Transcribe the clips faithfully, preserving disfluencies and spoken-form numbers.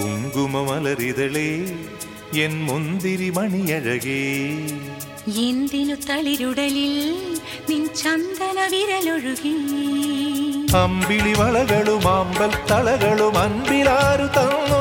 കുങ്കുമമലരിതളേ N മുന്തിരി മണിയഴകേ എന്തിനു തളിരുടലിൽ നിൻ ചന്ദന വിരലൊഴുകി അമ്പിളി വളകളും അമ്പൽ തളകളും അൻപിലാരു തന്നു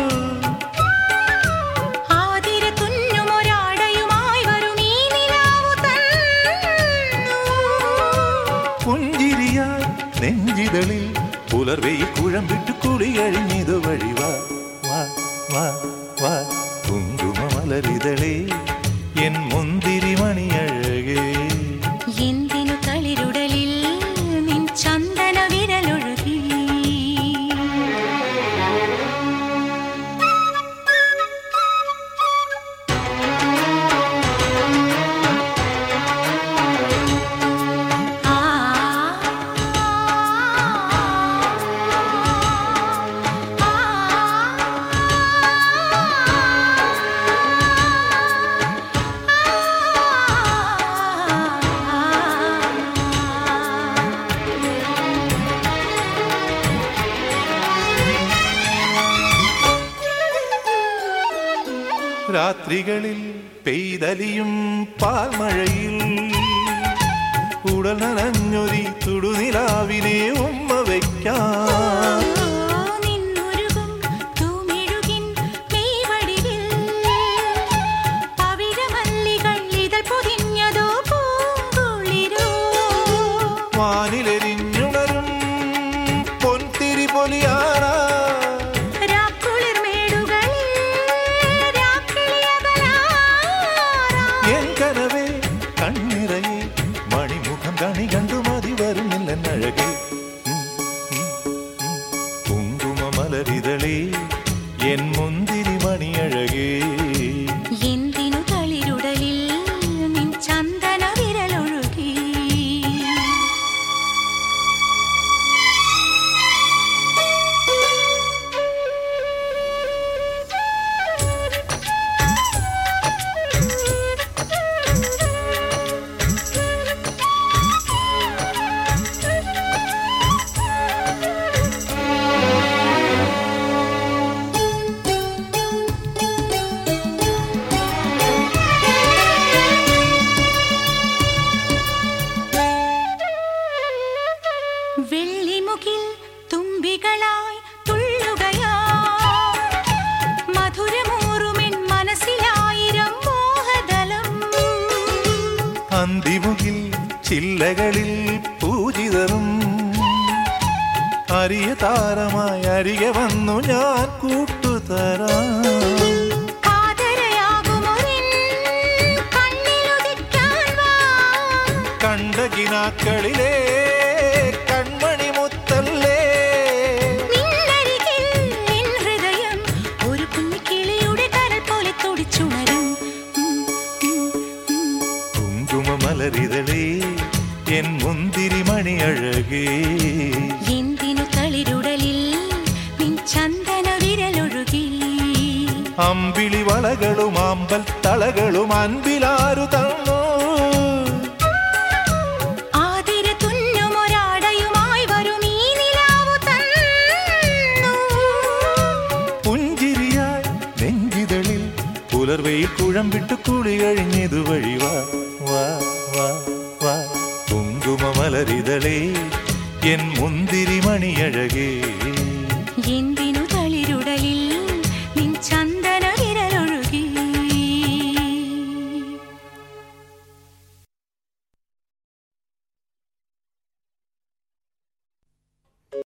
ആതിര തുന്നുമൊരാടയുമായി വരും ഈ നിലാവു തന്നു പുഞ്ചിരിയാൽ നെഞ്ചിതളിൽ പുലർവെയിൽ കുഴമ്പിട്ട് കുളി കഴിഞ്ഞിതു വഴി വാ വാ വാ വാ കുങ്കുമമലരിതളേ എൻ മുന്തിരി മണിയഴകേ എന്തിനു തളിരുടലിൽ നിൻ ചന്ദന വിരലൊഴുകി രാത്രികളിൽ പെയ്തലിയും പാൽമഴയിൽ ഉടൽ നനഞ്ഞൊരി തുടുനിലാവിനെ ഉമ്മ വയ്ക്കാം വാനിലെരിഞ്ഞുണരും പൊൻതിരി പൊലിയാറാ കണ്ണിറയെ മണിമുഖം കണി കണ്ടു മതി വരുന്നില്ല അഴകേ കുങ്കുമമലരിതളേ എൻ മുന്തിരി മണിയഴകേ എന്തിനു തളിരുടലിൽ നിൻ ചന്ദന വിരലൊഴുകി വെള്ളിമുകിൽ തുമ്പികളായി തുള്ളുകയാ മധുരമൂറുമെൻ മനസ്സിലായിരം മോഹദലം അന്തിമുകിൽ ചില്ലകളിൽ പൂജിതരും അരിയ താരമായി അരികെ വന്നു ഞാൻ കൂട്ടുതരാം കണ്ടകിനാക്കളിലേ കൺമണി മുത്തല്ലേ ഹൃദയം ഒരു കുഞ്ഞിക്കിളിയുടെ കരൾ പോലെ തുടിച്ചുണരും കുങ്കുമമലരിതളേ എൻ മുന്തിരി മണിയഴകേ എന്തിനു തളിരുടലിൽ നിൻ ചന്ദന വിരലൊഴുകി അമ്പിളി വളകളും അമ്പൽ തളകളും അൻപിലാരു തന്നു പുലർവെയിൽ കുഴമ്പിട്ട് കുളി കഴിഞ്ഞിതു വഴി വാ വാ വാ വാ കുങ്കുമമലരിതളേ എൻ മുന്തിരി മണിയഴകേ